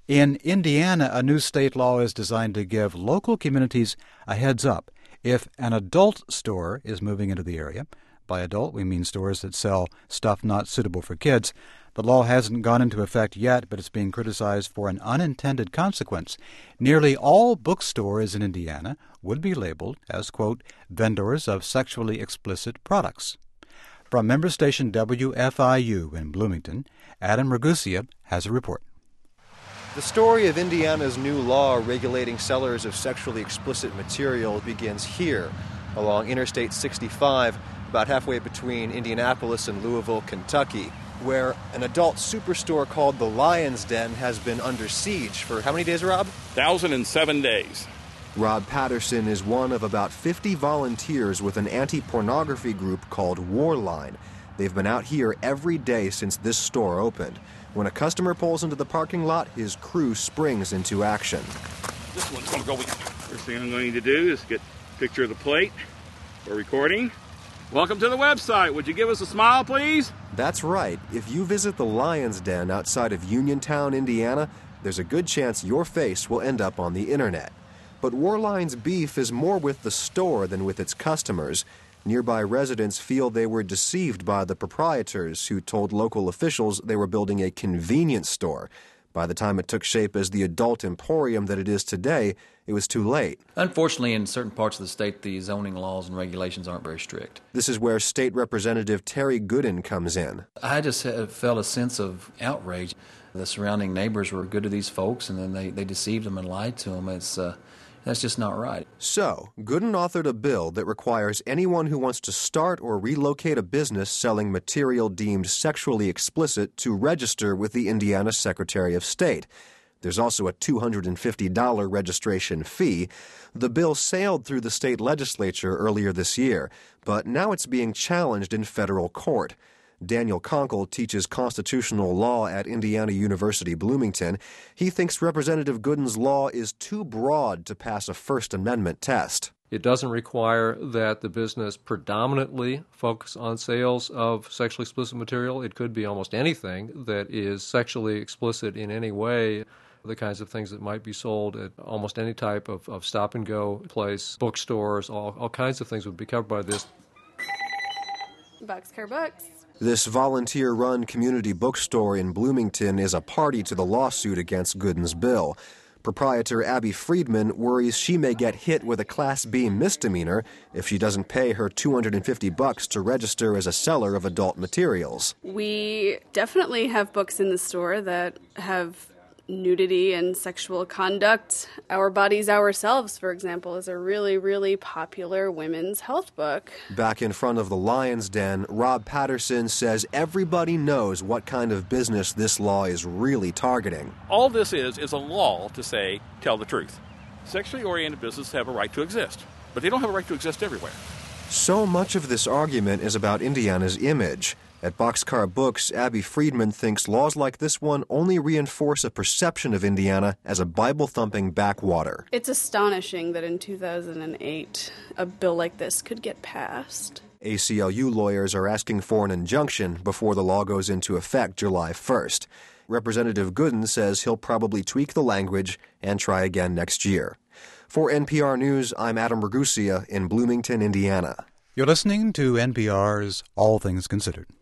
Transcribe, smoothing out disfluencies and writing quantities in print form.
In Indiana, a new state law is designed to give local communities a heads up if an adult store is moving into the area. By adult, we mean stores that sell stuff not suitable for kids. The law hasn't gone into effect yet, but it's being criticized for an unintended consequence. Nearly all bookstores in Indiana would be labeled as, quote, vendors of sexually explicit products. From member station WFIU in Bloomington, Adam Ragusia has a report. The story of Indiana's new law regulating sellers of sexually explicit material begins here, along Interstate 65, about halfway between Indianapolis and Louisville, Kentucky, where an adult superstore called the Lion's Den has been under siege for how many days, Rob? 1,007 days. Rob Patterson is one of about 50 volunteers with an anti-pornography group called Warline. They've been out here every day since this store opened. When a customer pulls into the parking lot, his crew springs into action. This one's going to go with you. First thing I'm going to do is get a picture of the plate for recording. Welcome to the website. Would you give us a smile, please? That's right. If you visit the Lion's Den outside of Uniontown, Indiana, there's a good chance your face will end up on the internet. But Warline's beef is more with the store than with its customers. Nearby residents feel they were deceived by the proprietors who told local officials they were building a convenience store. By the time it took shape as the adult emporium that it is today, it was too late. Unfortunately, in certain parts of the state, the zoning laws and regulations aren't very strict. This is where State Representative Terry Gooden comes in. I just felt a sense of outrage. The surrounding neighbors were good to these folks, and then they deceived them and lied to them. That's just not right. So, Gooden authored a bill that requires anyone who wants to start or relocate a business selling material deemed sexually explicit to register with the Indiana Secretary of State. There's also a $250 registration fee. The bill sailed through the state legislature earlier this year, but now it's being challenged in federal court. Daniel Conkle teaches constitutional law at Indiana University Bloomington. He thinks Representative Gooden's law is too broad to pass a First Amendment test. It doesn't require that the business predominantly focus on sales of sexually explicit material. It could be almost anything that is sexually explicit in any way. The kinds of things that might be sold at almost any type of stop-and-go place, bookstores, all kinds of things would be covered by this. Boxcar Books. This volunteer-run community bookstore in Bloomington is a party to the lawsuit against Gooden's bill. Proprietor Abby Friedman worries she may get hit with a Class B misdemeanor if she doesn't pay her $250 to register as a seller of adult materials. We definitely have books in the store that have nudity and sexual conduct. Our Bodies, Ourselves, for example, is a really, really popular women's health book. Back in front of the Lion's Den, Rob Patterson says everybody knows what kind of business this law is really targeting. All this is a law to say, tell the truth. Sexually oriented businesses have a right to exist, but they don't have a right to exist everywhere. So much of this argument is about Indiana's image. At Boxcar Books, Abby Friedman thinks laws like this one only reinforce a perception of Indiana as a Bible-thumping backwater. It's astonishing that in 2008 a bill like this could get passed. ACLU lawyers are asking for an injunction before the law goes into effect July 1st. Representative Gooden says he'll probably tweak the language and try again next year. For NPR News, I'm Adam Ragusia in Bloomington, Indiana. You're listening to NPR's All Things Considered.